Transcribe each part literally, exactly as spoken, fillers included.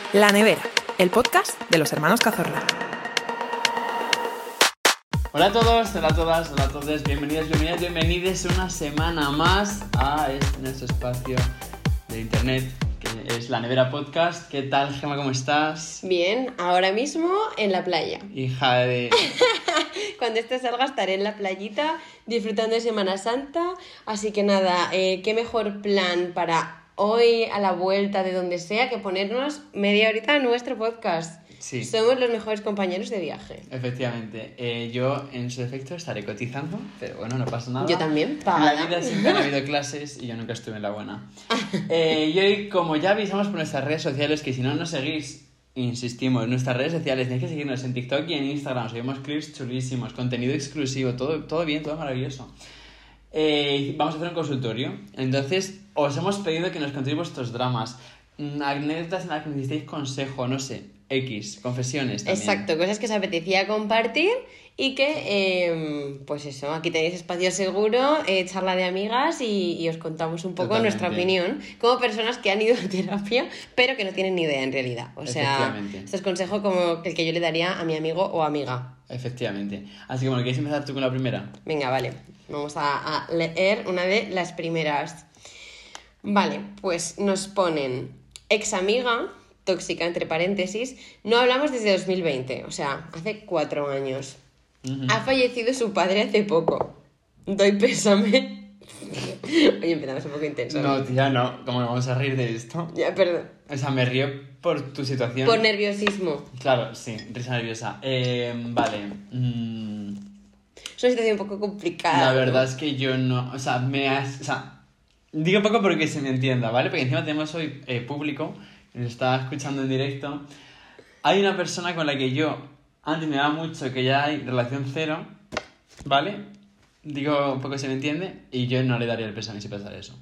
La Nevera, el podcast de los hermanos Cazorla. Hola a todos, hola a todas, hola a todos, bienvenidos, bienvenidas, bienvenidos una semana más a este nuestro espacio de internet que es La Nevera Podcast. ¿Qué tal, Gemma? ¿Cómo estás? Bien, ahora mismo en la playa. Hija de... Cuando este salga estaré en la playita disfrutando de Semana Santa. Así que nada, eh, qué mejor plan para hoy a la vuelta de donde sea que ponernos media horita en nuestro podcast. Sí. Somos los mejores compañeros de viaje. Efectivamente, eh, yo en su defecto estaré cotizando, pero bueno, no pasa nada. Yo también, En pagada. la vida siempre han habido clases y yo nunca estuve en la buena. Eh, y hoy, como ya avisamos por nuestras redes sociales, que si no nos seguís, insistimos, en nuestras redes sociales tenéis que seguirnos en TikTok y en Instagram, subimos clips chulísimos, contenido exclusivo, todo, todo bien, todo maravilloso. Eh, vamos a hacer un consultorio, entonces os hemos pedido que nos contéis vuestros dramas, anécdotas en las que necesitéis consejo, no sé, X, confesiones también. Exacto, cosas que os apetecía compartir y que, eh, pues eso, aquí tenéis espacio seguro, eh, charla de amigas y, y os contamos un poco Totalmente. nuestra opinión como personas que han ido a terapia pero que no tienen ni idea en realidad. O sea, este es consejo como el que yo le daría a mi amigo o amiga. Efectivamente. Así que bueno, ¿quieres empezar tú con la primera? Venga, vale, vamos a, a leer una de las primeras. Vale, pues nos ponen ex amiga... tóxica, entre paréntesis, no hablamos desde dos mil veinte, o sea, hace cuatro años. Uh-huh. Ha fallecido su padre hace poco. Doy pésame. Oye, empezamos un poco intenso. No, tía, no. ¿Cómo nos vamos a reír de esto? Ya, perdón. O sea, me río por tu situación. Por nerviosismo. Claro, sí, risa nerviosa. Eh, vale. Mm. Es una situación un poco complicada. La verdad ¿no? es que yo no... O sea, me has... O sea, digo poco porque se me entienda, ¿vale? Porque encima tenemos hoy eh, público... nos está escuchando en directo. Hay una persona con la que yo antes me daba mucho que ya hay relación cero, ¿vale? Digo un poco se me entiende y yo no le daría el pésame si pasara eso.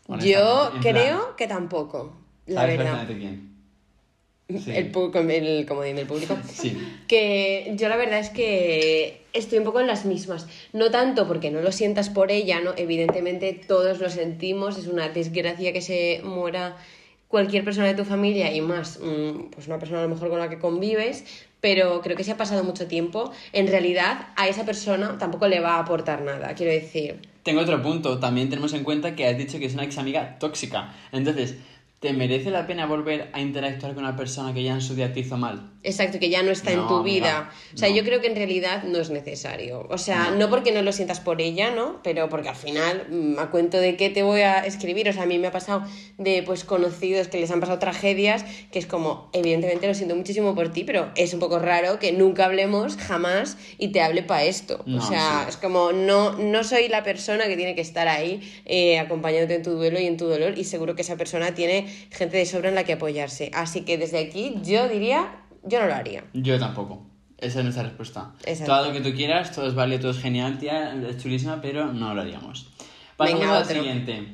Yo en creo plan, que tampoco, la ¿sabes verdad. perfectamente quién? Sí. El, pu- el comodín del público. Sí. Que yo la verdad es que estoy un poco en las mismas. No tanto porque no lo sientas por ella, ¿no? Evidentemente todos lo sentimos, es una desgracia que se muera cualquier persona de tu familia y más, pues una persona a lo mejor con la que convives, pero creo que si ha pasado mucho tiempo, en realidad a esa persona tampoco le va a aportar nada, quiero decir. Tengo otro punto, también tenemos en cuenta que has dicho que es una ex amiga tóxica, entonces, ¿te merece la pena volver a interactuar con una persona que ya en su día te hizo mal? Exacto, que ya no está no, en tu vida. Amiga, o sea, no. yo creo que en realidad no es necesario. O sea, no. no porque no lo sientas por ella, ¿no? Pero porque al final, a cuento de qué te voy a escribir. O sea, a mí me ha pasado de pues conocidos que les han pasado tragedias, que es como, evidentemente lo siento muchísimo por ti, pero es un poco raro que nunca hablemos jamás y te hable para esto. No, o sea, sí. es como, no, no soy la persona que tiene que estar ahí eh, acompañándote en tu duelo y en tu dolor, y seguro que esa persona tiene gente de sobra en la que apoyarse. Así que desde aquí yo diría, yo no lo haría. Yo tampoco. Esa es nuestra respuesta. Exacto. Todo lo que tú quieras, todo es válido, todo es genial, tía, es chulísima, pero no lo haríamos. Pasamos Venga, a la otro. siguiente.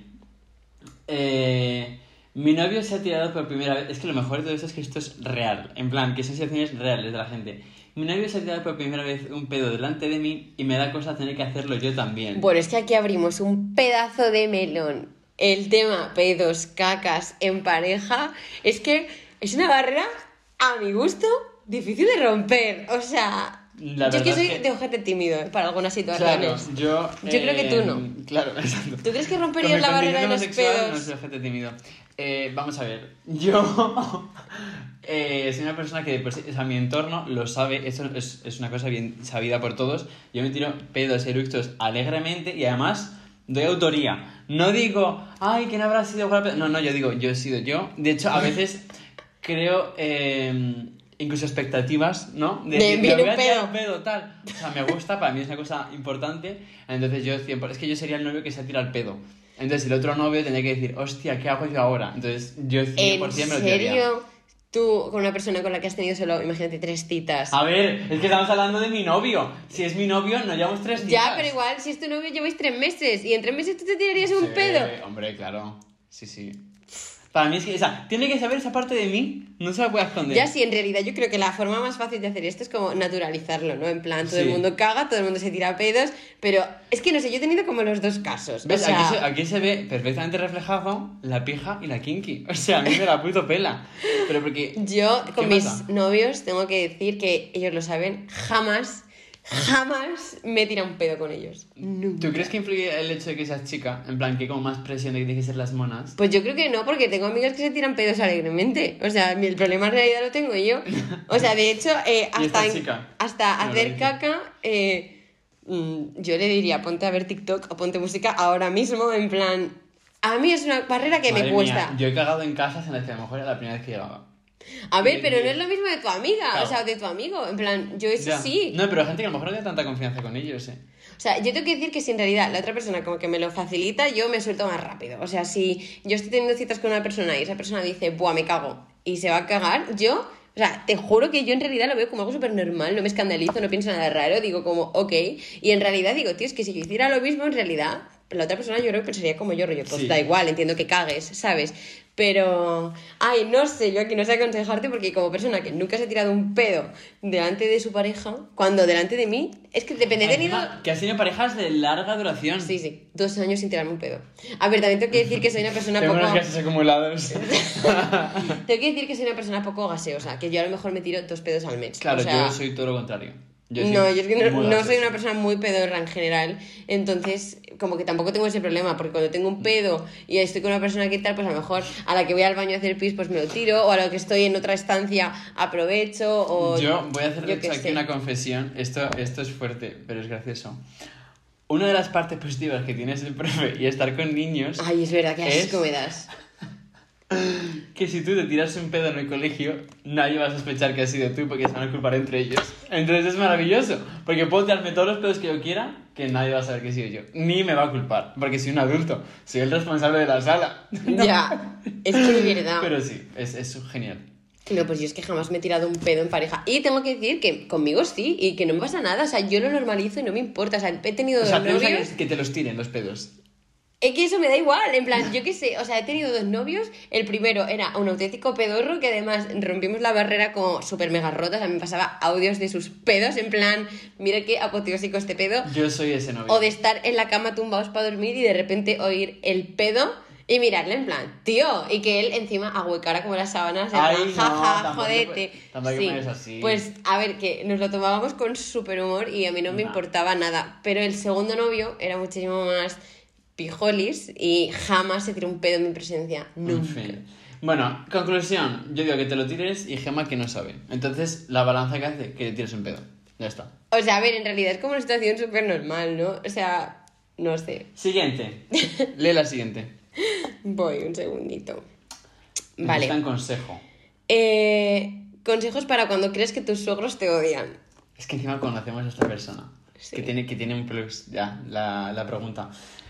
Eh, mi novio se ha tirado por primera vez. Es que lo mejor de todo esto es que esto es real. En plan, que son situaciones reales de la gente. Mi novio se ha tirado por primera vez un pedo delante de mí y me da cosa tener que hacerlo yo también. Bueno, es que aquí abrimos un pedazo de melón. El tema pedos, cacas en pareja, es que es una barrera, a mi gusto, difícil de romper. O sea, La yo es que verdad soy es que- de ojete tímido ¿eh? para algunas Claro, situaciones. yo... Yo creo que tú no. Claro, exacto. ¿Tú crees que Con romperías mi la barrera de condición los homosexual pedos? No soy gente tímido. Eh, vamos a ver. Yo eh, soy una persona que, de por sí- o sea, mi entorno lo sabe. Esto es, es una cosa bien sabida por todos. Yo me tiro pedos eructos alegremente y además doy autoría. No digo, ay, ¿quién habrá sido? No, no, yo digo, yo he sido yo. De hecho, a veces creo... Eh, incluso expectativas, ¿no? De decir, viene "Me voy un a tirar pedo". un pedo, tal. O sea, me gusta, para mí es una cosa importante. Entonces yo cien por ciento, es que yo sería el novio que se tira el pedo. Entonces el otro novio tendría que decir, hostia, ¿qué hago yo ahora? Entonces yo cien por ciento me ¿En lo tiraría. serio? Tú, con una persona con la que has tenido solo, imagínate, tres citas. A ver, es que estamos hablando de mi novio. Si es mi novio, no llevamos tres citas. Ya, pero igual, si es tu novio, lleváis tres meses y en tres meses tú te tirarías un Sí, pedo. Hombre, claro. Sí, sí. Para mí es que, o sea, tiene que saber esa parte de mí, no se la puede esconder. Ya sí, en realidad yo creo que la forma más fácil de hacer esto es como naturalizarlo, ¿no? En plan, todo Sí. el mundo caga, todo el mundo se tira pedos, pero es que no sé, yo he tenido como los dos casos. ¿Ves? O sea, Aquí, se, aquí se ve perfectamente reflejado la pija y la kinky. O sea, a mí me la puto pela. Pero porque... yo con ¿Qué mis pasa? novios tengo que decir que ellos lo saben, jamás, jamás me tira un pedo con ellos. Nunca. ¿Tú crees que influye el hecho de que seas chica? En plan, que hay como más presión de que tienen que ser las monas. Pues yo creo que no, porque tengo amigas que se tiran pedos alegremente. O sea, mi- el problema en realidad lo tengo yo. O sea, de hecho, eh, Y esta hasta, en- chica, hasta me lo hacer dice. caca, eh, mm, yo le diría, ponte a ver TikTok o ponte música ahora mismo, en plan... A mí es una barrera que Madre me cuesta. mía, yo he cagado en casas en las que a lo mejor era la primera vez que llegaba. A ver, Sí, pero sí. no es lo mismo de tu amiga, Claro. o sea, de tu amigo. En plan, yo eso Ya. sí. No, pero hay gente que a lo mejor no tiene tanta confianza con ellos, eh. O sea, yo tengo que decir que si en realidad la otra persona como que me lo facilita, yo me suelto más rápido. O sea, si yo estoy teniendo citas con una persona y esa persona dice, buah, me cago, y se va a cagar, yo, o sea, te juro que yo en realidad lo veo como algo súper normal, no me escandalizo, no pienso nada raro, digo como, ok. Y en realidad digo, tío, es que si yo hiciera lo mismo, en realidad, la otra persona yo creo que pensaría como yo, rollo, pues Sí. da igual, entiendo que cagues, ¿sabes? Pero, ay, no sé, yo aquí no sé aconsejarte porque como persona que nunca se ha tirado un pedo delante de su pareja, cuando delante de mí, es que depende, he tenido... Encima, que has tenido parejas de larga duración. Sí, sí, dos años sin tirarme un pedo. A ver, también tengo que decir que soy una persona Tengo poco... unos gases acumulados. Tengo que decir que soy una persona poco gaseosa, que yo a lo mejor me tiro dos pedos al mes. Claro, o sea, yo soy todo lo contrario. Yo soy no, yo es que no, muy no gaseoso. soy una persona muy pedorra en general, entonces como que tampoco tengo ese problema, porque cuando tengo un pedo y estoy con una persona que tal, pues a lo mejor a la que voy al baño a hacer pis, pues me lo tiro, o a la que estoy en otra estancia aprovecho, o... Yo voy a hacer de yo qué hecho aquí sé. una confesión. Esto, esto es fuerte, pero es gracioso. Una de las partes positivas que tienes el profe y estar con niños Ay, es verdad, que es asco me das. que si tú te tiras un pedo en el colegio, nadie va a sospechar que has sido tú porque se van a culpar entre ellos. Entonces es maravilloso, porque puedo tirarme todos los pedos que yo quiera, que nadie va a saber que he sido yo. Ni me va a culpar, porque soy un adulto, soy el responsable de la sala. Ya, es que de verdad... Pero sí, es, es genial. No, pues yo es que jamás me he tirado un pedo en pareja. Y tengo que decir que conmigo sí, y que no me pasa nada. O sea, yo lo normalizo y no me importa. O sea, he tenido O sea, dos te gusta novios. que, que te los tiren los pedos. Es que eso me da igual. En plan, yo qué sé. O sea, he tenido dos novios. El primero era un auténtico pedorro que además rompimos la barrera como súper mega rota. O sea, me pasaba audios de sus pedos. En plan, mira qué apoteósico este pedo. Yo soy ese novio. O de estar en la cama tumbados para dormir y de repente oír el pedo. Y mirarle en plan, tío, y que él encima ahuecara como las sábanas, en Ay, plan, no, jaja, tampoco jodete. te puedes- tampoco Sí, puedes así. pues a ver, que nos lo tomábamos con súper humor y a mí no me No. importaba nada. Pero el segundo novio era muchísimo más pijolis y jamás se tiró un pedo en mi presencia. En Nunca. fin. Bueno, conclusión. Yo digo que te lo tires y Gemma que no sabe. Entonces, la balanza que hace, que te tires un pedo. Ya está. O sea, a ver, en realidad es como una situación súper normal, ¿no? O sea, no sé. Siguiente. Lee la siguiente. Voy, un segundito. Vale. Está en Vale. consejo. Eh, consejos para cuando crees que tus suegros te odian. Es que encima conocemos a esta persona. Sí. Que, tiene, que tiene un plus, ya, la, la pregunta.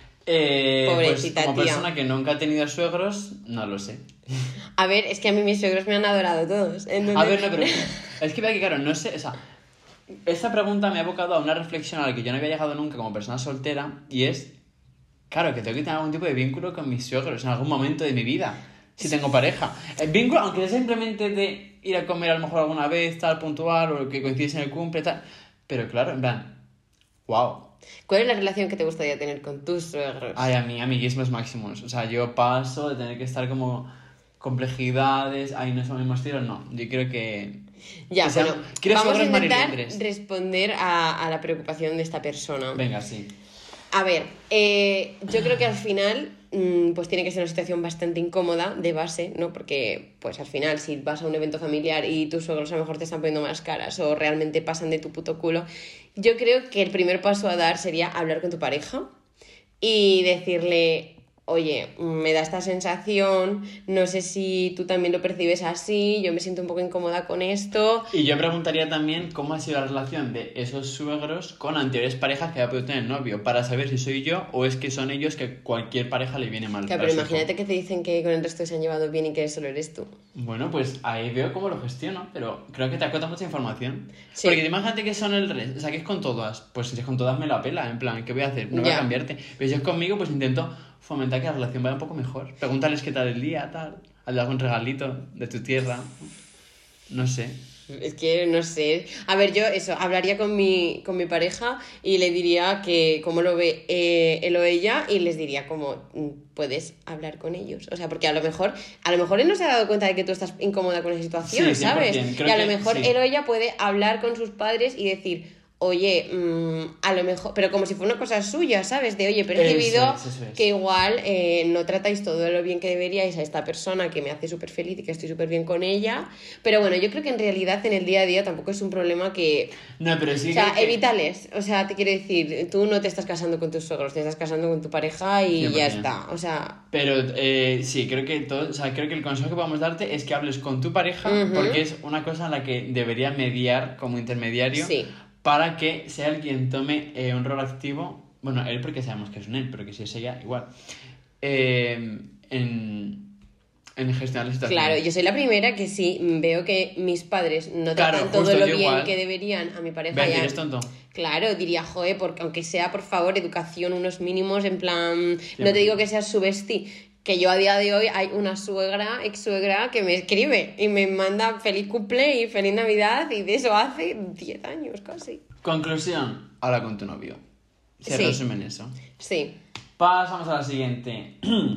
Eh, Pobrecita, pues como tía. persona que nunca ha tenido suegros, no lo sé. A ver, es que a mí mis suegros me han adorado todos. Entonces... A ver, no, pero es que vea que claro, no sé, o sea, esta pregunta me ha evocado a una reflexión a la que yo no había llegado nunca como persona soltera y es, claro, que tengo que tener algún tipo de vínculo con mis suegros en algún momento de mi vida, si tengo pareja. El vínculo, aunque sea simplemente de ir a comer a lo mejor alguna vez, tal, puntual, o que coincides en el cumple, tal, pero claro, en plan, wow. ¿Cuál es la relación que te gustaría tener con tus suegros? Ay, a mí, amiguismos máximos. O sea, yo paso de tener que estar como complejidades, ay, no son mismos tiros, no. Yo creo que... Ya, que sean- bueno, quiero vamos a suegros intentar marilindres. responder a, a la preocupación de esta persona. Venga, sí. A ver, eh, yo creo que al final mm, pues tiene que ser una situación bastante incómoda de base, ¿no? Porque pues al final si vas a un evento familiar y tus suegros a lo mejor te están poniendo más caras o realmente pasan de tu puto culo, yo creo que el primer paso a dar sería hablar con tu pareja y decirle... Oye, me da esta sensación, no sé si tú también lo percibes así, yo me siento un poco incómoda con esto. Y yo preguntaría también cómo ha sido la relación de esos suegros con anteriores parejas que ha podido tener novio, para saber si soy yo o es que son ellos que cualquier pareja le viene mal. Claro, para pero su hijo. imagínate que te dicen que con el resto se han llevado bien y que solo eres tú. Bueno, pues ahí veo cómo lo gestiono, pero creo que te acota mucha información. Sí. Porque imagínate que son el resto, o sea, que es con todas. Pues si es con todas me la pela, en plan, ¿qué voy a hacer? No voy Ya. a cambiarte. Pero si es conmigo, pues intento fomentar que la relación vaya un poco mejor. Pregúntales qué tal el día, tal. Hazle algún regalito de tu tierra. No sé. Es que no sé. A ver, yo eso, hablaría con mi, con mi pareja y le diría que cómo lo ve eh, él o ella y les diría como puedes hablar con ellos. O sea, porque a lo mejor, a lo mejor él no se ha dado cuenta de que tú estás incómoda con esa situación, Sí, ¿sabes? Creo y a lo que, mejor sí. él o ella puede hablar con sus padres y decir, oye, mmm, a lo mejor, pero como si fuera una cosa suya, ¿sabes? De, oye, percibido eso es, eso es. que igual eh, no tratáis todo lo bien que deberíais a esta persona que me hace súper feliz y que estoy súper bien con ella. Pero bueno, yo creo que en realidad en el día a día tampoco es un problema que... No, pero sí O sea, que... evítales. O sea, te quiero decir, tú no te estás casando con tus suegros, te estás casando con tu pareja y cien por ya cien. está. O sea... Pero eh, sí, creo que todo, o sea, creo que el consejo que podemos darte es que hables con tu pareja, Uh-huh. porque es una cosa en la que debería mediar como intermediario. Sí. Para que sea el quien tome eh, un rol activo, bueno, él porque sabemos que es un él, pero que si es ella, igual, eh, en, en gestionar la situación. Claro, yo soy la primera que sí veo que mis padres no Claro, tratan todo justo, lo yo bien igual. que deberían a mi pareja. Ven, y a- eres tonto. Claro, diría, joder, porque aunque sea, por favor, educación, unos mínimos, en plan, no Siempre. te digo que seas su bestie, que yo a día de hoy hay una suegra, ex suegra, que me escribe y me manda feliz cumple y feliz Navidad y de eso hace diez años casi. Conclusión, habla con tu novio. Se Sí. resume en eso. Sí. Pasamos a la siguiente.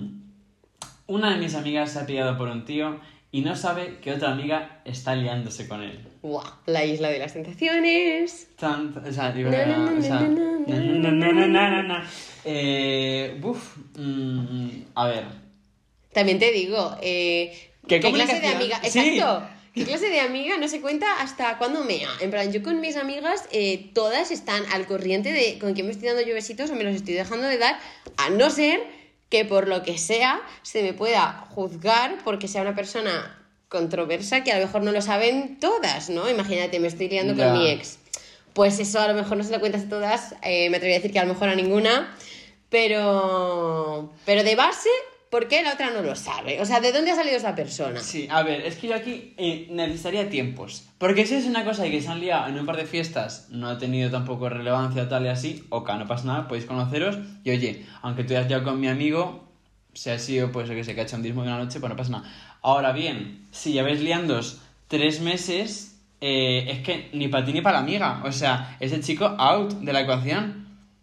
Una de mis amigas se ha pillado por un tío y no sabe que otra amiga está liándose con él. Guau, la isla de las tentaciones. Tan, o sea, digo, Na, na, na, o sea, na, na, na, na, na, na, na, na. Eh, uf, mm, a ver. También te digo, eh, ¿Qué ¿qué clase de comunicación? amiga? Sí. Exacto. ¿Qué clase de amiga no se cuenta hasta cuándo mea? En plan, yo con mis amigas, eh, todas están al corriente de con quién me estoy dando yo besitos o me los estoy dejando de dar, a no ser que por lo que sea se me pueda juzgar porque sea una persona controversa que a lo mejor no lo saben todas, ¿no? Imagínate, me estoy liando Ya. con mi ex. Pues eso a lo mejor no se lo cuentas a todas, eh, me atrevería a decir que a lo mejor a ninguna, pero, pero de base, ¿por qué la otra no lo sabe? O sea, ¿de dónde ha salido esa persona? Sí, a ver, es que yo aquí eh, necesitaría tiempos. Porque si es una cosa que se han liado en un par de fiestas, no ha tenido tampoco relevancia tal y así, ok, no pasa nada, podéis conoceros. Y oye, aunque tú hayas liado con mi amigo, si ha sido, pues, que se cachondismo de una noche, pues no pasa nada. Ahora bien, si lleváis liándos tres meses, eh, es que ni para ti ni para la amiga. O sea, ese chico out de la ecuación.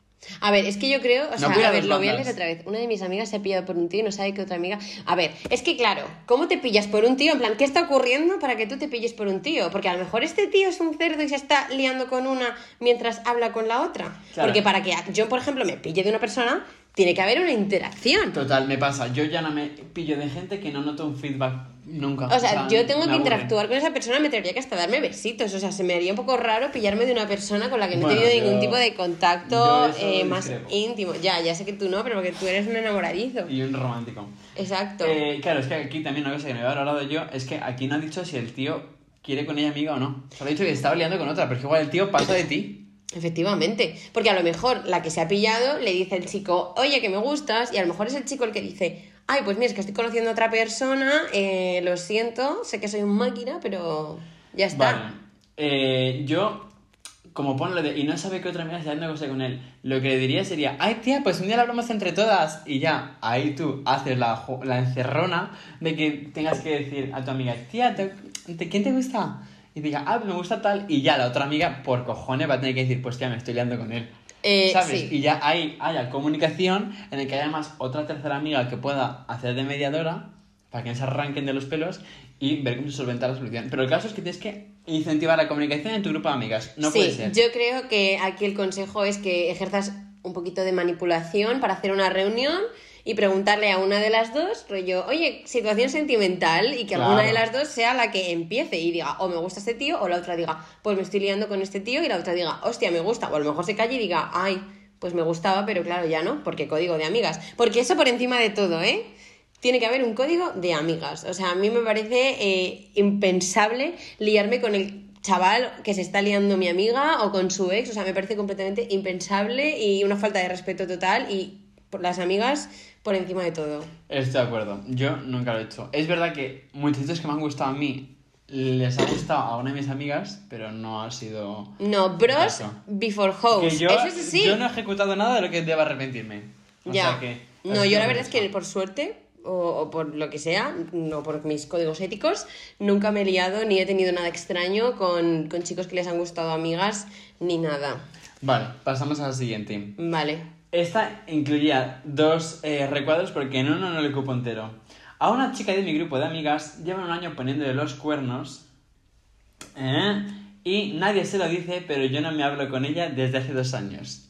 A ver, es que yo creo, o No sea, voy a a ver, dos lo voy a bandas. leer otra vez. Una de mis amigas se ha pillado por un tío y no sabe que otra amiga... A ver, es que claro, ¿cómo te pillas por un tío? En plan, ¿qué está ocurriendo para que tú te pilles por un tío? Porque a lo mejor este tío es un cerdo y se está liando con una mientras habla con la otra. Claro. Porque para que yo, por ejemplo, me pille de una persona, tiene que haber una interacción. Total, me pasa. Yo ya no me pillo de gente que no noto un feedback nunca. O sea, yo tengo me que aburre. interactuar con esa persona, me tendría que hasta darme besitos. O sea, se me haría un poco raro pillarme de una persona con la que no Bueno, he tenido yo- ningún tipo de contacto yo eso eh, más discrepo. íntimo. Ya, ya sé que tú no, pero porque tú eres un enamoradizo. Y un romántico. Exacto. Eh, claro, es que aquí también una cosa que me había hablado yo es que aquí no ha dicho si el tío quiere con ella amiga o no. Solo ha dicho que se estaba liando con otra, pero es que igual el tío pasa de ti. Efectivamente, porque a lo mejor la que se ha pillado le dice el chico, oye, que me gustas, y a lo mejor es el chico el que dice, ay, pues mira, es que estoy conociendo a otra persona, eh, lo siento, sé que soy un máquina, pero ya está. Vale. Eh, yo, como pone lo de, y no sabe que otra amiga está haciendo cosa con él, lo que le diría sería, ay tía, pues un día lo hablamos entre todas, y ya, ahí tú haces la, jo- la encerrona de que tengas que decir a tu amiga, tía, ¿te, te- ¿quién te gusta? Y diga, ah, me gusta tal, y ya la otra amiga, por cojones, va a tener que decir, pues tía, me estoy liando con él. Eh, ¿Sabes? sí. Y ya hay, haya comunicación en el que haya además otra tercera amiga que pueda hacer de mediadora para que no se arranquen de los pelos y ver cómo se solventa la solución. Pero el caso es que tienes que incentivar la comunicación en tu grupo de amigas. No sí, puede ser. yo creo que aquí el consejo es que ejerzas un poquito de manipulación para hacer una reunión y preguntarle a una de las dos, rollo, oye, situación sentimental, y que Claro. alguna de las dos sea la que empiece y diga, o me gusta este tío, o la otra diga, pues me estoy liando con este tío, y la otra diga, hostia, me gusta, o a lo mejor se calle y diga, ay, pues me gustaba, pero claro, ya no, porque código de amigas. Porque eso por encima de todo, ¿eh? Tiene que haber un código de amigas. O sea, a mí me parece eh, impensable liarme con el chaval que se está liando mi amiga o con su ex. O sea, me parece completamente impensable y una falta de respeto total, y por las amigas por encima de todo. Estoy de acuerdo. Yo nunca lo he hecho. Es verdad que muchachitos que me han gustado a mí les ha gustado a una de mis amigas, pero no ha sido... No, bros Caso. before hoes. Que yo, Eso es así. yo no he ejecutado nada de lo que deba arrepentirme. O ya. sea que... No, yo la verdad es que por suerte o, o por lo que sea, no por mis códigos éticos, nunca me he liado ni he tenido nada extraño con, con chicos que les han gustado amigas ni nada. Vale, pasamos a la siguiente. Vale. Esta incluía dos eh, recuadros porque en uno no le cupo entero. A una chica de mi grupo de amigas llevan un año poniéndole los cuernos ¿eh? Y nadie se lo dice, pero yo no me hablo con ella desde hace dos años.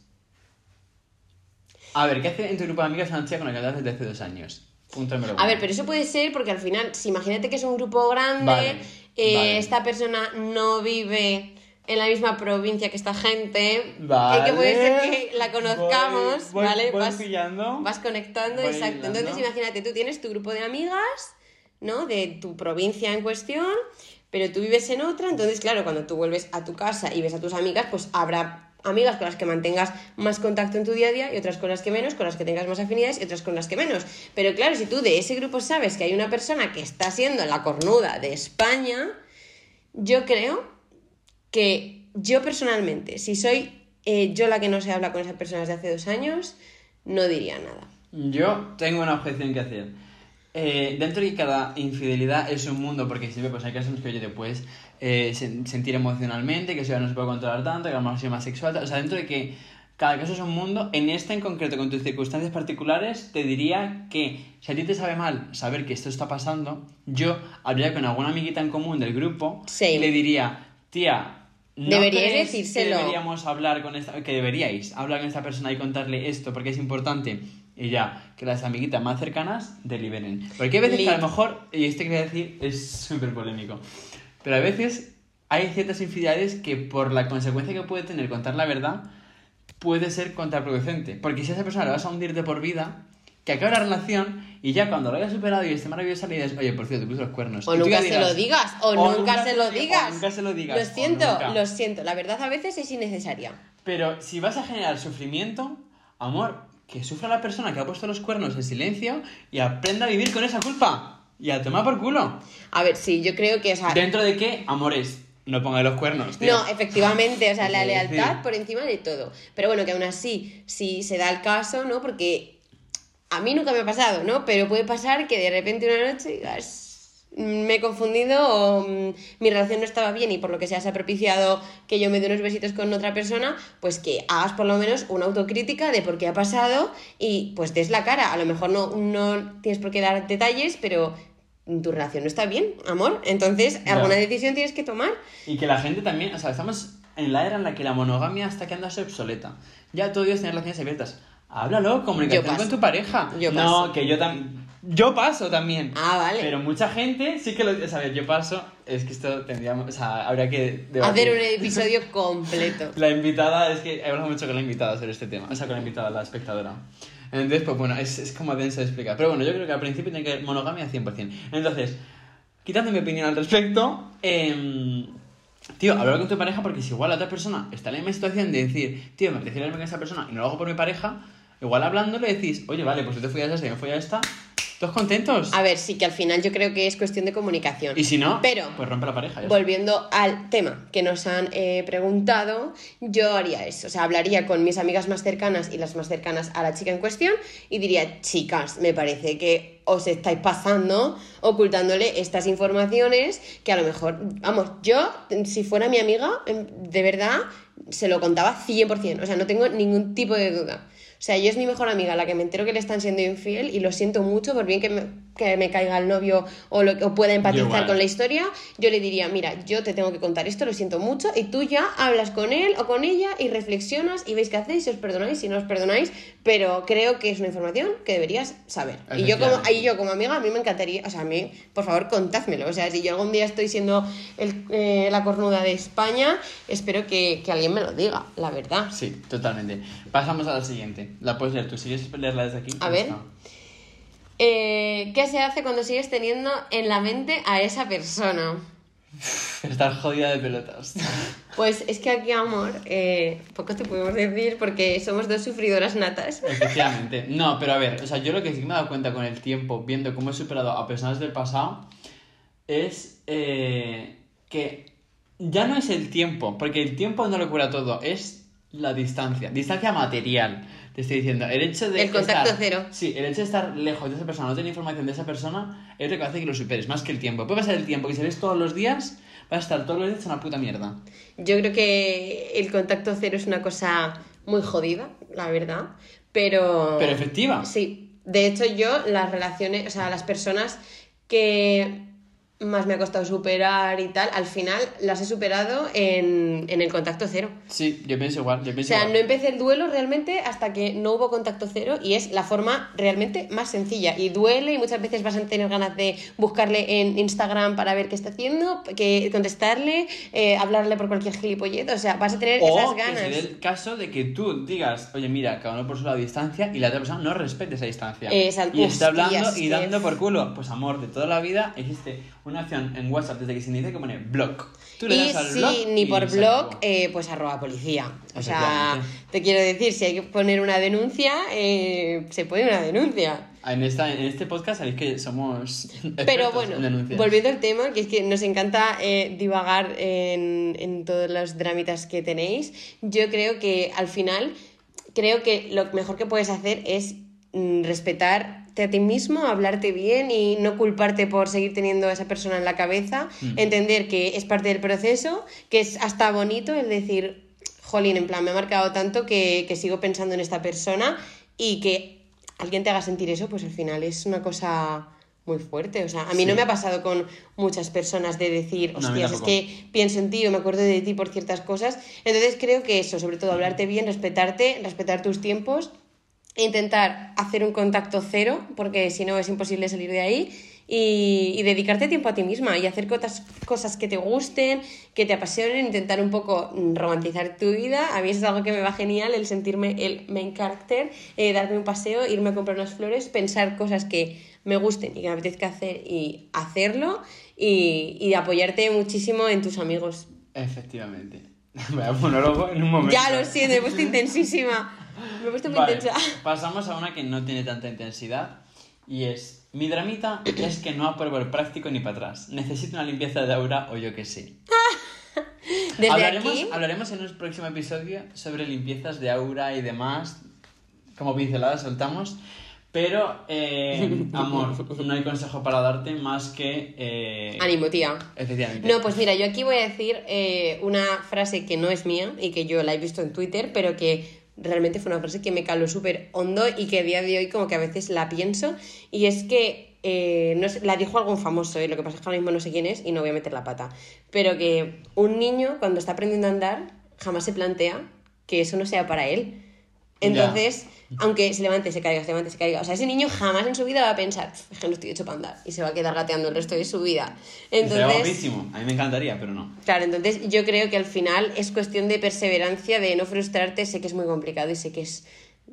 A ver, ¿qué hace en tu grupo de amigas una chica con la que hablas desde hace dos años? Punto número uno. A ver, pero eso puede ser porque al final, si imagínate que es un grupo grande, Vale, eh, vale. esta persona no vive en la misma provincia que esta gente, Vale. y que puede ser que la conozcamos, Voy- voy- ¿vale? voy vas, pillando. vas conectando, Voy exacto. hilando. Entonces imagínate, tú tienes tu grupo de amigas, ¿no? De tu provincia en cuestión, pero tú vives en otra, entonces claro, cuando tú vuelves a tu casa y ves a tus amigas, pues habrá amigas con las que mantengas más contacto en tu día a día y otras con las que menos, con las que tengas más afinidades y otras con las que menos. Pero claro, si tú de ese grupo sabes que hay una persona que está siendo la cornuda de España, yo creo que yo personalmente, si soy eh, yo la que no se habla con esas personas de hace dos años, no diría nada. Yo tengo una objeción que hacer. Eh, dentro de cada infidelidad es un mundo, porque siempre pues, hay casos en los que oye, te puedes eh, sen- sentir emocionalmente, que eso ya no se puede controlar tanto, que a lo mejor sea más sexual. O sea, dentro de que cada caso es un mundo, en este en concreto, con tus circunstancias particulares, te diría que si a ti te sabe mal saber que esto está pasando, yo hablaría con alguna amiguita en común del grupo Sí. y le diría, tía, ¿no Deberíais crees decírselo? que deberíamos hablar con esta, que deberíais hablar con esta persona y contarle esto porque es importante? Y ya, que las amiguitas más cercanas deliberen. Porque hay veces que a lo mejor, y esto que voy a decir es súper polémico, pero a veces hay ciertas infidelidades que por la consecuencia que puede tener contar la verdad puede ser contraproducente. Porque si a esa persona le vas a hundir de por vida, que acabe la relación y ya cuando lo hayas superado y esté maravillosa le dices, oye, por cierto, te puse los cuernos. O Y tú nunca ya se dirás, lo digas, o, nunca, se lo digas. O nunca se lo digas. Lo o siento, nunca. lo siento. La verdad a veces es innecesaria. Pero si vas a generar sufrimiento, amor, que sufra la persona que ha puesto los cuernos en silencio y aprenda a vivir con esa culpa. Y a tomar por culo. A ver, sí, yo creo que... O sea, Dentro de que, amores, no pongáis los cuernos, tío. no, efectivamente, o sea, la Sí, lealtad sí. por encima de todo. Pero bueno, que aún así, si se da el caso, ¿no? Porque a mí nunca me ha pasado, ¿no? Pero puede pasar que de repente una noche digas, me he confundido o mm, mi relación no estaba bien y por lo que sea se ha propiciado que yo me dé unos besitos con otra persona, pues que hagas por lo menos una autocrítica de por qué ha pasado y pues des la cara. A lo mejor no, no tienes por qué dar detalles, pero tu relación no está bien, amor. Entonces, Ya. alguna decisión tienes que tomar. Y que la gente también, o sea, estamos en la era en la que la monogamia está quedándose obsoleta. Ya todo Dios tiene relaciones abiertas. Háblalo, comunicación Yo paso. con tu pareja. Yo no, paso. que yo también. Yo paso también. Ah, vale. Pero mucha gente sí que lo. O sea, yo paso. Es que esto tendríamos. O sea, habría que debatir. Hacer un episodio completo. La invitada, es que he hablado mucho con la invitada sobre este tema. O sea, con la invitada, la espectadora. Entonces, pues bueno, es, es como denso de explicar. Pero bueno, yo creo que al principio tiene que haber monogamia cien por ciento. Entonces, quitando mi opinión al respecto, eh, tío, hablar con tu pareja porque si igual la otra persona está en la misma situación de decir, tío, me apetece irme con esa persona y no lo hago por mi pareja, igual hablándole decís, oye, vale, pues tú te follas a esta y me follas a esta, todos contentos. A ver, sí que al final yo creo que es cuestión de comunicación. Y si no, Pero, pues rompe la pareja. Ya está. volviendo al tema que nos han eh, preguntado, yo haría eso. O sea, hablaría con mis amigas más cercanas y las más cercanas a la chica en cuestión y diría, chicas, me parece que os estáis pasando ocultándole estas informaciones que a lo mejor, vamos, yo, si fuera mi amiga, em, de verdad, se lo contaba cien por ciento. O sea, no tengo ningún tipo de duda. O sea, yo es mi mejor amiga la que me entero que le están siendo infiel y lo siento mucho por bien que me, que me caiga el novio o, lo, o pueda empatizar Igual. con la historia. Yo le diría, mira, yo te tengo que contar esto, lo siento mucho, y tú ya hablas con él o con ella y reflexionas y veis qué hacéis, si os perdonáis, si no os perdonáis, pero creo que es una información que deberías saber. Y yo como, y yo como amiga, a mí me encantaría, o sea, a mí, por favor, contádmelo. O sea, si yo algún día estoy siendo el, eh, la cornuda de España, espero que, que alguien me lo diga, la verdad. Sí, totalmente. Pasamos a la siguiente. La puedes leer tú. Si quieres leerla desde aquí. A ya ver. está. Eh, ¿Qué se hace cuando sigues teniendo en la mente a esa persona? Estar jodida de pelotas. Pues es que aquí, amor, eh, poco te podemos decir porque somos dos sufridoras natas. Efectivamente. No, pero a ver, o sea, yo lo que sí me he dado cuenta con el tiempo, viendo cómo he superado a personas del pasado, es eh, que ya no es el tiempo, porque el tiempo no lo cura todo, es la distancia. Distancia material. Te estoy diciendo, el hecho de El contacto estar, cero. Sí, el hecho de estar lejos de esa persona, no tener información de esa persona, es lo que hace que lo superes, más que el tiempo. Puede pasar el tiempo, que si ves todos los días, vas a estar todos los días una puta mierda. Yo creo que el contacto cero es una cosa muy jodida, la verdad, pero... Pero efectiva. Sí, de hecho yo las relaciones, o sea, las personas que más me ha costado superar y tal, al final las he superado en, en el contacto cero. Sí, yo pienso igual, yo O pienso sea, igual. no empecé el duelo realmente hasta que no hubo contacto cero y es la forma realmente más sencilla. Y duele y muchas veces vas a tener ganas de buscarle en Instagram para ver qué está haciendo, que contestarle, eh, hablarle por cualquier gilipollez. O sea, vas a tener O esas que ganas. se dé el caso de que tú digas, oye, mira, cada uno por su lado distancia y la otra persona no respete esa distancia. Esa- y está hablando hostias, y que- dando por culo. Pues amor, de toda la vida existe una opción en WhatsApp desde que se inicia que pone blog. Tú le Y das al si blog ni y por se blog, acabó. eh, pues arroba policía. O sea, Efectivamente. te quiero decir, si hay que poner una denuncia, eh, se pone una denuncia. En, esta, en este podcast sabéis que somos Pero expertos bueno, en denuncias. volviendo al tema, que es que nos encanta eh, divagar en, en todos los dramitas que tenéis, yo creo que al final, creo que lo mejor que puedes hacer es mm, respetarte a ti mismo, hablarte bien y no culparte por seguir teniendo a esa persona en la cabeza, Mm. entender que es parte del proceso, que es hasta bonito el decir, jolín, en plan, me ha marcado tanto que, que sigo pensando en esta persona y que alguien te haga sentir eso, pues al final es una cosa muy fuerte. O sea, a mí Sí. no me ha pasado con muchas personas de decir, No, a mí hostias, es tampoco. que pienso en ti o me acuerdo de ti por ciertas cosas. Entonces creo que eso, sobre todo hablarte bien, respetarte, respetar tus tiempos, intentar hacer un contacto cero, porque si no es imposible salir de ahí, y, y dedicarte tiempo a ti misma y hacer cosas, cosas que te gusten, que te apasionen, intentar un poco mm, romantizar tu vida. A mí eso es algo que me va genial, el sentirme el main character, eh, darme un paseo, irme a comprar unas flores, pensar cosas que me gusten y que me apetezca hacer y hacerlo, y, y apoyarte muchísimo en tus amigos. Efectivamente. Vaya monólogo en un momento. Ya lo siento, me he puesto intensísima. Me he puesto muy Vale, intensa. pasamos a una que no tiene tanta intensidad y es, mi dramita es que no apruebo el práctico ni para atrás. Necesito una limpieza de aura o yo que sé. Desde hablaremos, aquí... hablaremos en un próximo episodio sobre limpiezas de aura y demás, como pinceladas soltamos, pero, eh, amor, no hay consejo para darte más que... Eh, Ánimo, tía. Efectivamente. No, pues mira, yo aquí voy a decir eh, una frase que no es mía y que yo la he visto en Twitter, pero que realmente fue una frase que me caló súper hondo y que a día de hoy como que a veces la pienso, y es que eh, no sé, la dijo algún famoso, ¿eh? Lo que pasa es que ahora mismo no sé quién es y no voy a meter la pata, pero que un niño cuando está aprendiendo a andar jamás se plantea que eso no sea para él. Entonces, ya. Aunque se levante, se caiga, se levante, se caiga, o sea, ese niño jamás en su vida va a pensar, es que no estoy hecho para andar, y se va a quedar gateando el resto de su vida. Entonces, sería guapísimo, a mí me encantaría, pero no. Claro, entonces yo creo que al final es cuestión de perseverancia, de no frustrarte. Sé que es muy complicado y sé que es...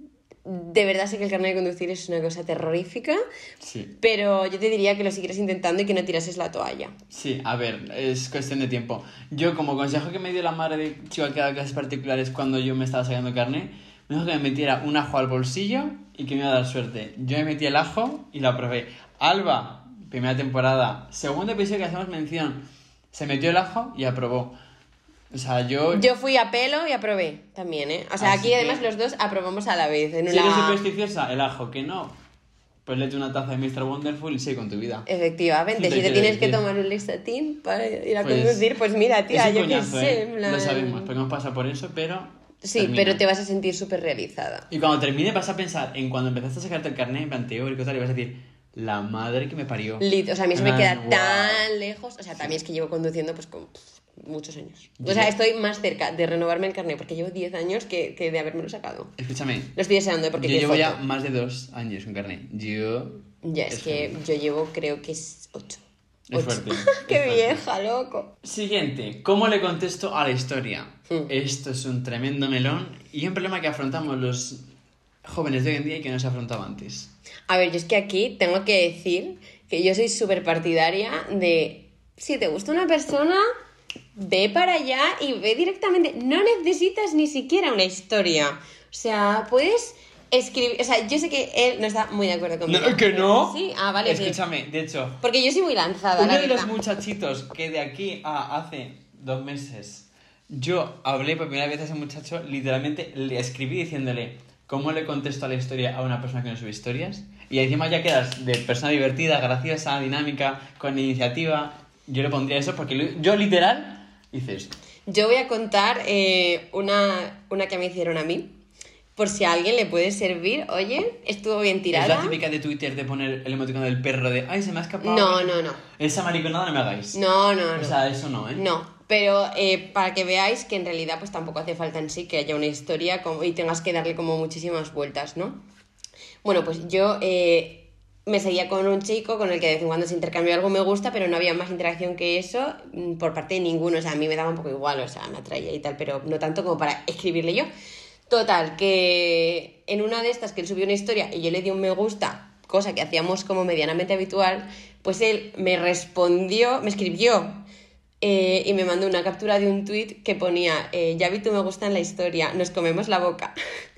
De verdad sé que el carnet de conducir es una cosa terrorífica, sí. Pero yo te diría que lo siguieras intentando y que no tirases la toalla. Sí, a ver, es cuestión de tiempo. Yo, como consejo que me dio la madre de chico que daba clases particulares cuando yo me estaba sacando carnet, me dijo que me metiera un ajo al bolsillo y que me iba a dar suerte. Yo me metí el ajo y lo probé. Alba, primera temporada, segundo episodio que hacemos mención, se metió el ajo y aprobó. O sea, yo... Yo fui a pelo y aprobé también, ¿eh? O sea, Así aquí que... además los dos aprobamos a la vez. En si una... eres supersticiosa, el ajo, que no, pues lete una taza de mister Wonderful y sigue con tu vida. Efectivamente, Te si te tienes decir. que tomar un Lexatin para ir a Pues, conducir, pues mira, tía, es un yo qué coñazo, sé. ¿eh? En plan... Lo sabemos, porque hemos pasado por eso, pero... Sí, termina. pero te vas a sentir súper realizada. Y cuando termine vas a pensar en cuando empezaste a sacarte el carnet en plan teórico y tal, y vas a decir, la madre que me parió. Lit, o sea, a mí se me Ah, queda wow. tan lejos. O sea, también es que llevo conduciendo pues con pff, muchos años. O Yo- sea, estoy más cerca de renovarme el carnet porque llevo diez años que, que de habérmelo sacado. Escúchame, Lo estoy deseando ¿eh? porque yo qué llevo foto. ya más de dos años con carnet. Yo... Ya, es, que yo llevo creo que es ocho. Es Ocho. fuerte. ¡Qué es fuerte. vieja, loco! Siguiente, ¿cómo le contesto a la historia? Hmm. Esto es un tremendo melón y un problema que afrontamos los jóvenes de hoy en día y que no se afrontaba antes. A ver, yo es que aquí tengo que decir que yo soy súper partidaria de si te gusta una persona, ve para allá y ve directamente. No necesitas ni siquiera una historia. O sea, puedes escribir... O sea, yo sé que él no está muy de acuerdo conmigo. No, ¿que no? Sí, ah, vale. sí. Escúchame, de hecho, Porque yo soy muy lanzada, uno la de los verdad. muchachitos que de aquí a hace dos meses yo hablé por primera vez a ese muchacho, literalmente le escribí diciéndole, ¿cómo le contesto a la historia a una persona que no sube historias? Y encima ya quedas de persona divertida, graciosa, dinámica, con iniciativa. Yo le pondría eso porque yo literal hice esto. Yo voy a contar eh, una, una que me hicieron a mí. Por si a alguien le puede servir. Oye, estuvo bien tirada. Es la típica de Twitter de poner el emoticono del perro de ¡ay, se me ha escapado! No, no, no. Esa mariconada no me hagáis. No, no, no. O sea, eso no, ¿eh? No, pero eh, para que veáis que en realidad pues tampoco hace falta en sí que haya una historia como, y tengas que darle como muchísimas vueltas, ¿no? Bueno, pues yo eh, me seguía con un chico con el que de vez en cuando se intercambió algo me gusta, pero no había más interacción que eso por parte de ninguno. O sea, a mí me daba un poco igual, o sea, me atraía y tal, pero no tanto como para escribirle yo. Total, que en una de estas que él subió una historia y yo le di un me gusta, cosa que hacíamos como medianamente habitual, pues él me respondió, me escribió eh, y me mandó una captura de un tuit que ponía eh, ya vi tu me gusta en la historia, nos comemos la boca.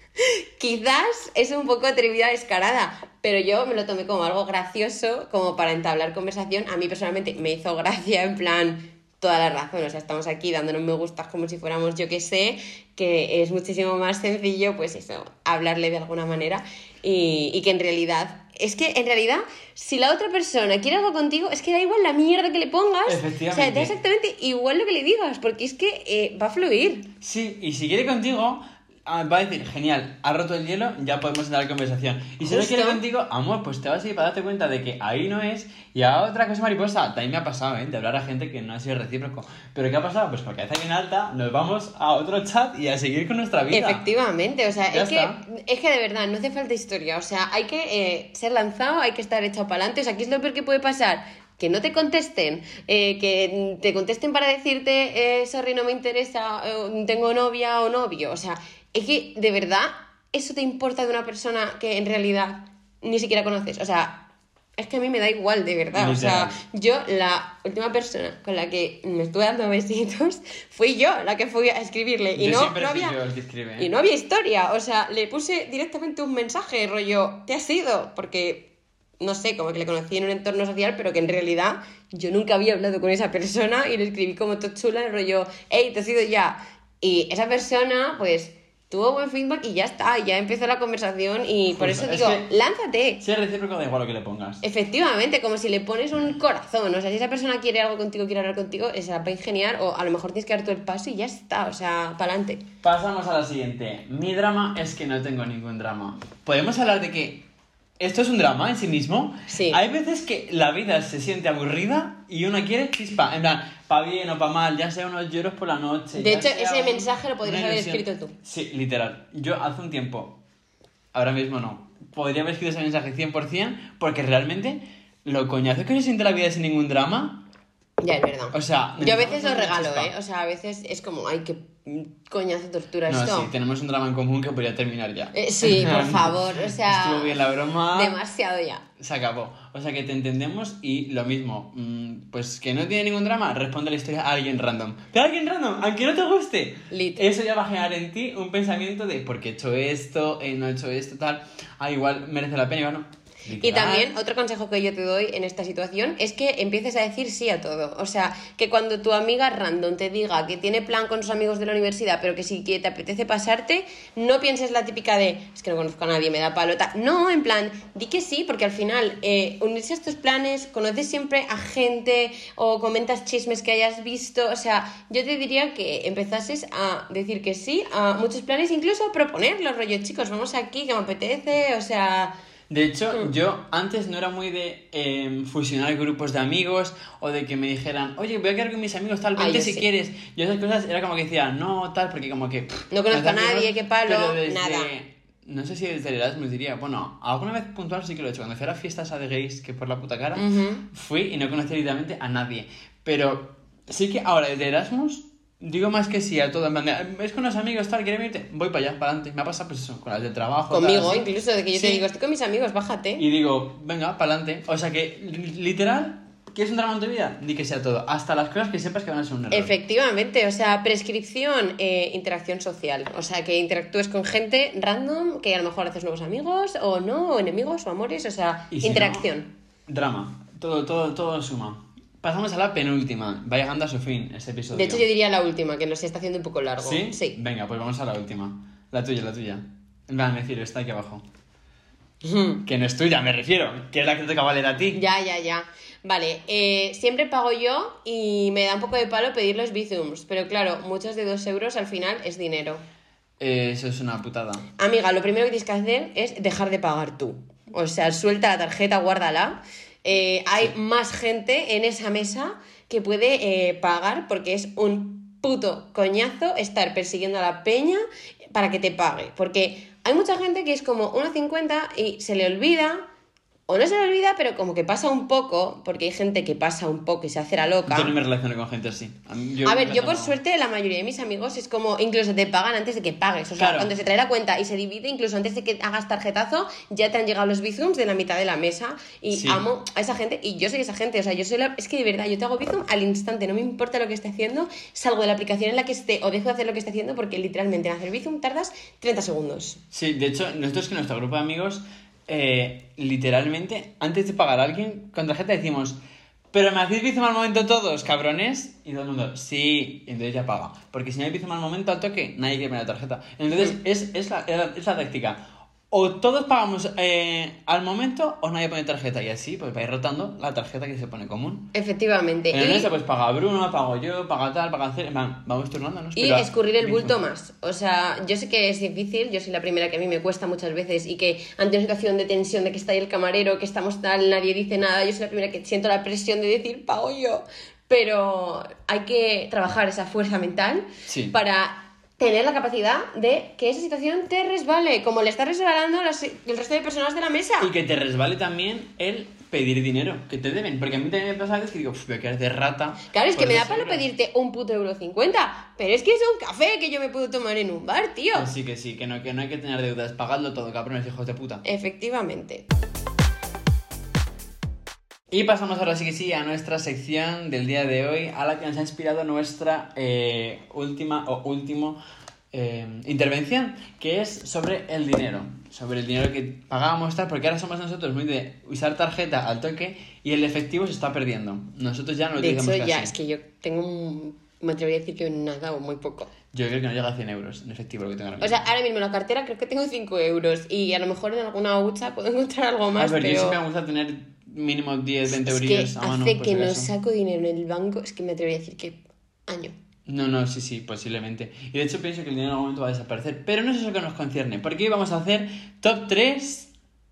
Quizás es un poco atrevida, descarada, pero yo me lo tomé como algo gracioso, como para entablar conversación. A mí personalmente me hizo gracia, en plan... toda la razón, o sea, estamos aquí dándonos me gustas como si fuéramos, yo que sé, que es muchísimo más sencillo, pues eso, hablarle de alguna manera y, y que en realidad, es que en realidad, si la otra persona quiere algo contigo, es que da igual la mierda que le pongas, efectivamente. O sea, da exactamente igual lo que le digas, porque es que eh, va a fluir. Sí, y si quiere contigo... va a decir, genial, ha roto el hielo, ya podemos entrar en conversación. Y si Justo. no quiere contigo, amor, pues te vas a ir para darte cuenta de que ahí no es. Y a otra cosa mariposa, también me ha pasado, ¿eh? De hablar a gente que no ha sido recíproco. ¿Pero qué ha pasado? Pues con cabeza bien alta, nos vamos a otro chat y a seguir con nuestra vida. Efectivamente, o sea, Ya es que, es que de verdad no hace falta historia, o sea, hay que eh, ser lanzado, hay que estar echado para adelante, o sea, ¿qué es lo peor que puede pasar? Que no te contesten, eh, que te contesten para decirte, eh, sorry, no me interesa, eh, tengo novia o novio, o sea, es que de verdad eso te importa de una persona que en realidad ni siquiera conoces, o sea, es que a mí me da igual, de verdad, o sea, yo la última persona con la que me estuve dando besitos fui yo la que fui a escribirle y yo no, siempre no fui había yo el que escribe, ¿eh? y no había historia, o sea, le puse directamente un mensaje, rollo, te has ido, porque no sé, como que le conocí en un entorno social, pero que en realidad yo nunca había hablado con esa persona y le escribí como todo chula, rollo, hey, te has ido ya, y esa persona, pues tuvo buen feedback y ya está, ya empezó la conversación y Justo, por eso es digo, que lánzate. Si es recíproco, da igual lo que le pongas. Efectivamente, como si le pones un corazón, o sea, si esa persona quiere algo contigo, quiere hablar contigo, se la va a ingeniar o a lo mejor tienes que dar tú el paso y ya está, o sea, pa'lante. Pasamos a la siguiente. Mi drama es que no tengo ningún drama. ¿Podemos hablar de que esto es un drama en sí mismo? Sí. Hay veces que la vida se siente aburrida y uno quiere chispa, en plan, pa' bien o pa' mal, ya sea unos lloros por la noche. De ya hecho, sea ese un- mensaje lo podrías una haber ilusión. escrito tú. Sí, literal. Yo hace un tiempo, ahora mismo no, podría haber escrito ese mensaje cien por ciento porque realmente lo coñazo que se siente la vida sin ningún drama. Ya, es verdad. O sea, yo a veces lo necesitamos una regalo, chispa. ¿eh? O sea, a veces es como, ay, qué coñazo tortura No, esto. sí, tenemos un drama en común que podría terminar ya. Eh, sí, por favor, o sea... Estuvo bien la broma. Demasiado ya. Se acabó. O sea que te entendemos y lo mismo. mmm, pues que no tiene ningún drama, responde la historia a alguien random. Pero a alguien random, aunque no te guste. Lit. Eso ya va a generar en ti un pensamiento de ¿por qué he hecho esto? Eh, no he hecho esto, tal. Ah, igual merece la pena, igual no. Y Literal. también otro consejo que yo te doy en esta situación es que empieces a decir sí a todo. O sea, que cuando tu amiga random te diga que tiene plan con sus amigos de la universidad, pero que sí que te apetece pasarte, no pienses la típica de es que no conozco a nadie, me da palota. No, en plan, di que sí, porque al final eh, unirse a estos planes, conoces siempre a gente o comentas chismes que hayas visto. O sea, yo te diría que empezases a decir que sí a muchos planes, incluso a proponerlos, rollo, chicos, vamos aquí, que me apetece, o sea... De hecho, yo antes no era muy de eh, fusionar grupos de amigos o de que me dijeran, oye, voy a quedar con mis amigos, tal, Ah, vente yo si sí. quieres. Yo esas cosas era como que decía, no, tal, porque como que... pff, No conozco a me hacía nadie, miedo, qué palo, pero desde- nada. No sé si desde el Erasmus diría, bueno, alguna vez puntual sí que lo he hecho. Cuando fui a las fiestas a de gays, que por la puta cara, Ujú. fui y no conocía literalmente a nadie. Pero sí que ahora desde Erasmus digo más que sí a todo. En plan de, es con los amigos, tal, ¿quieres venirte? Voy para allá, para adelante. Me ha pasado pues eso, con las de trabajo. tal, Conmigo, así. incluso, de que yo te Sí. digo, estoy con mis amigos, bájate. Y digo, venga, para adelante. O sea que, li- literal, ¿qué es un drama en tu vida? Di que sea todo. Hasta las cosas que sepas que van a ser un error. Efectivamente, o sea, prescripción, eh, interacción social. O sea, que interactúes con gente random, que a lo mejor haces nuevos amigos, o no, o enemigos, o amores, o sea, Y si interacción. no, drama. Todo, todo, todo suma. Pasamos a la penúltima. Va llegando a su fin este episodio. De hecho, yo diría la última, que nos está haciendo un poco largo. ¿Sí? Sí. Venga, pues vamos a la última. La tuya, la tuya. En plan, decir, está aquí abajo. Que no es tuya, me refiero. Que es la que te toca valer a ti. Ya, ya, ya. Vale, eh, siempre pago yo y me da un poco de palo pedir los bizums. Pero claro, muchos de dos euros al final es dinero. Eh, eso es una putada. Amiga, lo primero que tienes que hacer es dejar de pagar tú. O sea, suelta la tarjeta, guárdala. Eh, hay Sí. más gente en esa mesa que puede eh, pagar porque es un puto coñazo estar persiguiendo a la peña para que te pague. Porque hay mucha gente que es como uno cincuenta y se le olvida, o no se le olvida, pero como que pasa un poco, porque hay gente que pasa un poco y se hace la loca. Yo no me relaciono con gente así. A, mí- yo A ver, me yo por relaciono- suerte la mayoría de mis amigos es como incluso te pagan antes de que pagues. O sea, Claro. cuando se trae la cuenta y se divide, incluso antes de que hagas tarjetazo, ya te han llegado los bizums de la mitad de la mesa. Y Sí. amo a esa gente y yo soy esa gente. O sea, yo soy la... Es que de verdad, yo te hago bizum al instante, no me importa lo que esté haciendo, salgo de la aplicación en la que esté o dejo de hacer lo que esté haciendo porque literalmente en hacer bizum tardas treinta segundos. Sí, de hecho, nosotros que nuestro grupo de amigos, eh, literalmente, antes de pagar a alguien, con tarjeta decimos, pero me hacéis bizum al momento todos, cabrones. Y todo el mundo, sí, y entonces ya paga. Porque si no hay bizum al momento, al toque, nadie quiere poner la tarjeta. Entonces, es, es, la, es la táctica. O todos pagamos eh, al momento o nadie pone tarjeta. Y así, pues va a ir rotando la tarjeta que se pone común. Efectivamente. En el Y- nuestro, pues paga Bruno, pago yo, paga tal, paga hacer. van- Vamos turnándonos. Y pero- escurrir el bulto bizum. más. O sea, yo sé que es difícil, yo soy la primera que a mí me cuesta muchas veces y que ante una situación de tensión, de que está ahí el camarero, que estamos tal, nadie dice nada, yo soy la primera que siento la presión de decir, pago yo. Pero hay que trabajar esa fuerza mental Sí. para tener la capacidad de que esa situación te resbale, como le está resbalando las- el resto de personas de la mesa. Y que te resbale también el pedir dinero, que te deben. Porque a mí también me pasa a veces que digo, "Uf, voy a quedar de rata". Claro, es que por me da dos palo euros. pedirte un puto euro cincuenta, pero es que es un café que yo me puedo tomar en un bar, tío. Que sí, que sí, que no, que no hay que tener deudas. Pagadlo todo, cabrones, hijos de puta. Efectivamente. Y pasamos ahora sí que sí a nuestra sección del día de hoy, a la que nos ha inspirado nuestra eh, última o último eh, intervención, que es sobre el dinero. Sobre el dinero que pagábamos, tal, porque ahora somos nosotros muy de usar tarjeta al toque y el efectivo se está perdiendo. Nosotros ya no lo De utilizamos hecho, ya, casi. es que yo tengo un... Me atrevería a decir que nada o muy poco. Yo creo que no llega a cien euros en efectivo lo que tengo ahora O sea, mismo. ahora mismo en la cartera creo que tengo cinco euros y a lo mejor en alguna hucha puedo encontrar algo más, a ver, yo pero... siempre me gusta tener mínimo diez, veinte es que eurillos a mano. hace por que si no acaso. saco dinero en el banco, es que me atrevería a decir que año. No, no, sí, sí, posiblemente. Y de hecho pienso que el dinero en algún momento va a desaparecer. Pero no es eso lo que nos concierne, porque hoy vamos a hacer top tres,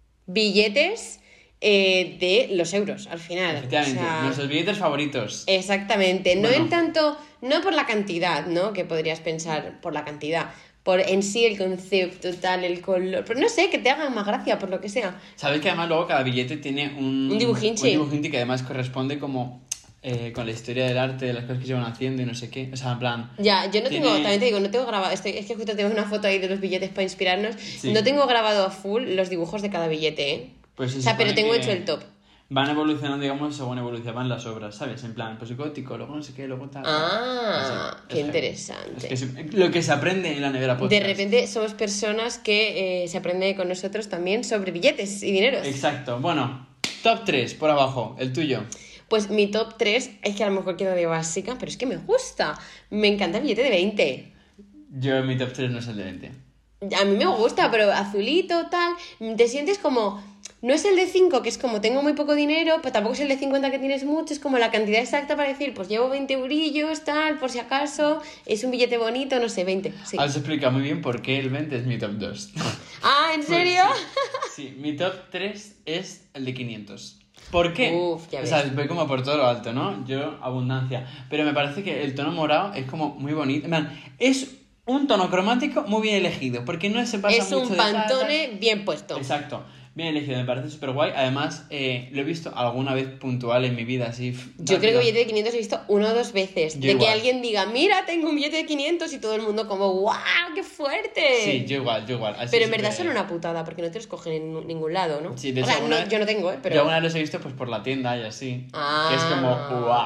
Billetes eh, de los euros, al final. efectivamente, O sea, nuestros billetes favoritos. exactamente, no Bueno. en tanto, no por la cantidad, ¿no? Que podrías pensar por la cantidad, por en sí el concepto, tal, el color, pero no sé, que te hagan más gracia, por lo que sea. Sabes que además luego cada billete tiene un... Un dibujinchi. Un dibujinchi que además corresponde como eh, con la historia del arte, de las cosas que se van haciendo y no sé qué. O sea, en plan... Ya, yo no Tiene- tengo, también te digo, no tengo grabado, estoy, es que justo tengo una foto ahí de los billetes para inspirarnos, Sí. no tengo grabado a full los dibujos de cada billete, ¿eh? Pues se O sea, pero supone tengo que hecho el top. Van evolucionando, digamos, según evolucionaban las obras, ¿sabes? En plan, pues gótico, luego no sé qué, luego tal. Ah, Así, qué es heavy. interesante. Es que se- lo que se aprende en la nevera podcast. De repente somos personas que eh, se aprende con nosotros también sobre billetes y dineros. Exacto. Bueno, top tres, por abajo, el tuyo. Pues mi top tres es que a lo mejor quedo de básica, pero es que me gusta. Me encanta el billete de veinte. Yo, mi top tres no es el de veinte. A mí me gusta, pero azulito, tal. Te sientes como... No es el de cinco, que es como tengo muy poco dinero, pero tampoco es el de cincuenta que tienes mucho, es como la cantidad exacta para decir, pues llevo veinte eurillos, tal, por si acaso, es un billete bonito, no sé, veinte. Sí. Has explicado muy bien por qué el veinte es mi top dos. Ah, ¿en serio? Sí, sí, mi top tres es el de quinientos. ¿Por qué? Uf, ya O sea, ves. voy como por todo lo alto, ¿no? Yo, abundancia. Pero me parece que el tono morado es como muy bonito. En plan, es un tono cromático muy bien elegido, porque no se pasa Es mucho un de tal, tal. pantone bien puesto. Exacto, bien elegido, me parece súper guay. Además, eh, lo he visto alguna vez puntual en mi vida, así. f- Yo creo que rápido. billete de quinientos he visto una o dos veces. Yo de que igual. alguien diga, mira, tengo un billete de quinientos y todo el mundo como, ¡guau, qué fuerte! Sí, yo igual, yo igual. Así Pero en verdad súper- son una putada porque no te los cogen en ningún lado, ¿no? Sí, de o hecho, sea, alguna no- vez- yo no tengo, ¿eh? Pero... Yo alguna vez los he visto pues por la tienda y así. Ah. Que es como, wow.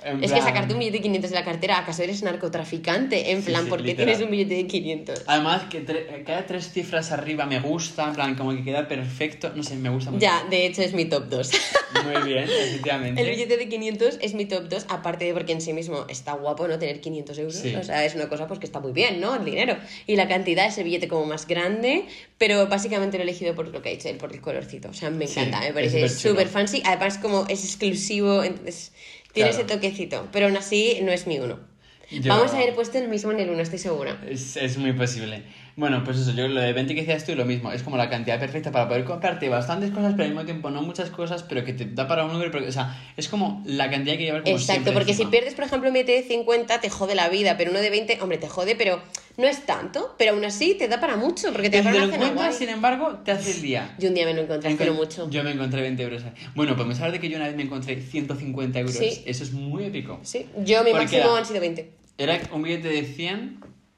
En Es plan- que sacarte un billete de quinientos de la cartera, ¿acaso eres narcotraficante? En Sí, plan, sí, ¿por qué literal. tienes un billete de quinientos? Además, que tre- cada tres cifras arriba me gusta, en plan, como que queda perfecto. No sé, me gusta mucho. Ya, de hecho es mi top dos. Muy bien, efectivamente. El billete de quinientos es mi top dos, aparte de porque en sí mismo está guapo, ¿no? Tener quinientos euros. Sí. O sea, es una cosa pues que está muy bien, ¿no? El dinero. Y la cantidad es el billete como más grande, pero básicamente lo he elegido por lo que ha dicho él, por el colorcito. O sea, me Sí, encanta, me es parece superchulo. súper fancy. Además, como es exclusivo, entonces tiene Claro. ese toquecito. Pero aún así, no es mi uno. Yo- Vamos a haber puesto el mismo en el uno, estoy segura. Es, es muy posible. Bueno, pues eso, yo lo de veinte que decías tú, lo mismo. Es como la cantidad perfecta para poder comprarte bastantes cosas, pero al mismo tiempo no muchas cosas, pero que te da para un número. Porque, o sea, es como la cantidad que llevas como Exacto, siempre porque encima. si pierdes, por ejemplo, un billete de cincuenta, te jode la vida, pero uno de veinte, hombre, te jode, pero no es tanto, pero aún así te da para mucho, porque te Pero da si para te una lo cena encuentras, guay. sin embargo, te hace el día. Yo un día me lo encontré, pero Encon- mucho. Yo me encontré veinte euros. Bueno, podemos hablar de que yo una vez me encontré ciento cincuenta euros. Sí. Eso es muy épico. Sí, yo mi Porque máximo era- han sido veinte. Era un billete de cien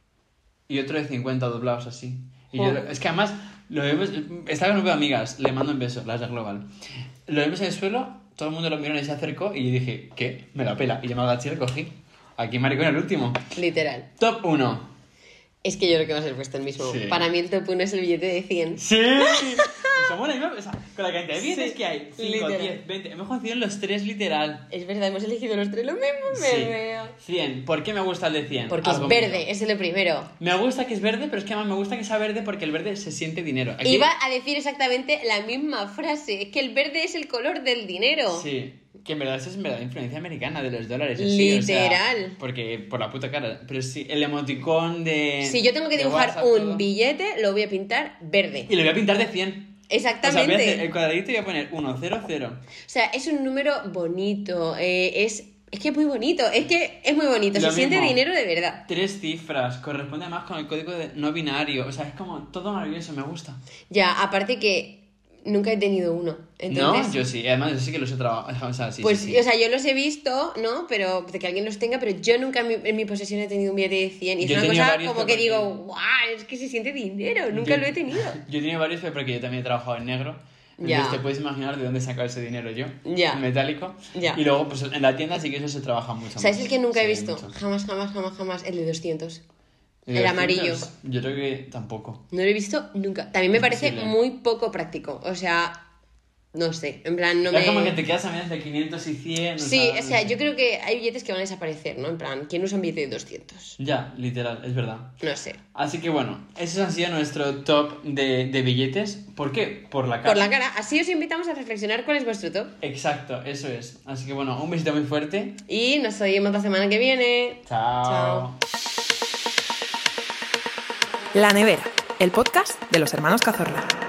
y otro de cincuenta doblados así. Y Oh. yo, es que además, lo vemos, estaba con un grupo de amigas, le mando un beso, las de Global. Lo vimos en el suelo, todo el mundo lo miró y se acercó y yo dije, ¿qué? Me la pela. Y yo me agaché y lo cogí. Aquí maricón el último. Literal. Top uno. Es que yo creo que va a ser puesto el mismo. Sí. Para mí el top uno es el billete de cien. ¡Sí! Somos la misma, o sea, con la cantidad de billetes Sí, que hay, cinco, literal. diez, veinte. Hemos coincidido en los tres literal. Es verdad, hemos elegido los tres lo mismo, me Sí. veo. cien. ¿Por qué me gusta el de cien? Porque es Algo verde, mío. es el de primero. Me gusta que es verde, pero es que además me gusta que sea verde porque el verde se siente dinero. Aquí- Iba a decir exactamente la misma frase, es que el verde es el color del dinero. Sí, que en verdad eso es en verdad influencia americana de los dólares. así, o sea, Literal. porque por la puta cara. Pero sí, el emoticón de. Si yo tengo que de dibujar WhatsApp, un todo. billete, lo voy a pintar verde. Y lo voy a pintar de cien. O sea, Exactamente. voy a hacer el cuadradito y voy a poner uno, cero, cero. O sea, es un número bonito, eh, es, es que es muy bonito, es que es muy bonito, Lo se siente mismo. dinero de verdad. Tres cifras, corresponde además con el código de no binario. O sea, es como todo maravilloso, me gusta. Ya, aparte que nunca he tenido uno, entonces... No, yo sí, además yo sí que los he trabajado. O sea, sí, Pues, sí, sí. o sea, yo los he visto, ¿no? Pero de que alguien los tenga, pero yo nunca en mi, en mi posesión he tenido un billete de cien. Y es Yo he una tenido cosa varios, como pero que digo, porque- ¡guau! Es que se siente dinero, nunca Yo- lo he tenido. Yo he tenido varios, pero porque yo también he trabajado en negro. Ya. Entonces te puedes imaginar de dónde he sacado ese dinero yo. Ya. En metálico. Ya. Y luego, pues en la tienda sí que eso se trabaja mucho. ¿Sabes más. el que nunca he Sí, visto? mucho. Jamás, jamás, jamás, jamás. El de doscientos. ¿Y El los amarillo. cintos? Yo creo que tampoco. No lo he visto nunca. También me parece Imposible. muy poco práctico. O sea, no sé. En plan, no es me... como que te quedas a medias de quinientos y cien. Sí, no o sea, sé. yo creo que hay billetes que van a desaparecer, ¿no? En plan, ¿quién usa un billete de doscientos? Ya, literal, es verdad. No sé. Así que bueno, esos han sido nuestro top de, de billetes. ¿Por qué? Por la cara. Por la cara. Así os invitamos a reflexionar cuál es vuestro top. Exacto, eso es. Así que bueno, un besito muy fuerte. Y nos oímos la semana que viene. Chao. Chao. La Nevera, el podcast de los hermanos Cazorla.